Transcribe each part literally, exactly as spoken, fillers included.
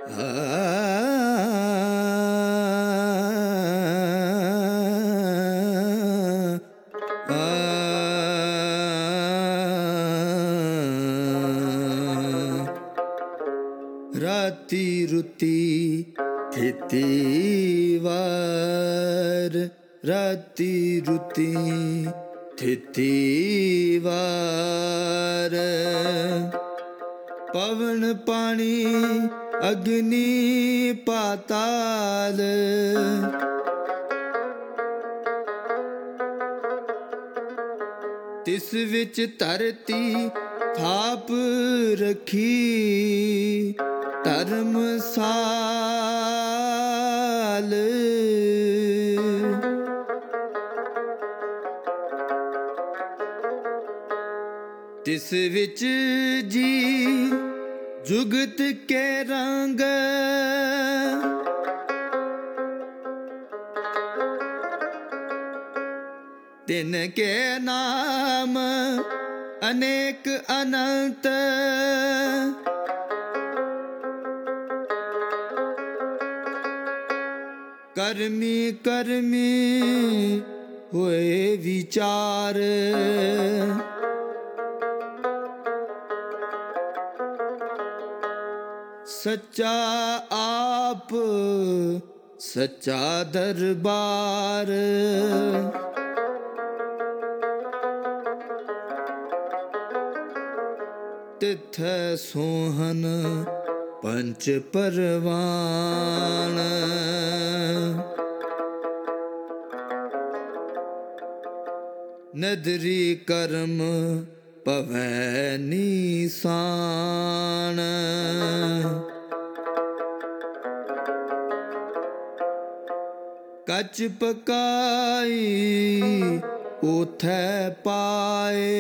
राती रुती थेती वार, राती रुती थेती वार। पवन पानी अग्नि पाताल, तिस विच धरती थाप रखी धर्मसाल। तिस विच जी जुगत के रंग, तिनके नाम अनेक अनंत। कर्मी कर्मी होए विचार, सच्चा आप सच्चा दरबार। तिथ सोहन पंच परवान, नदरी कर्म पवै निशान। कच पकाई उथै पाए,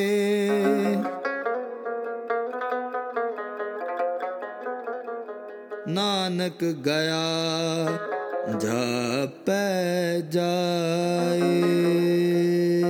नानक गया जापै जाए।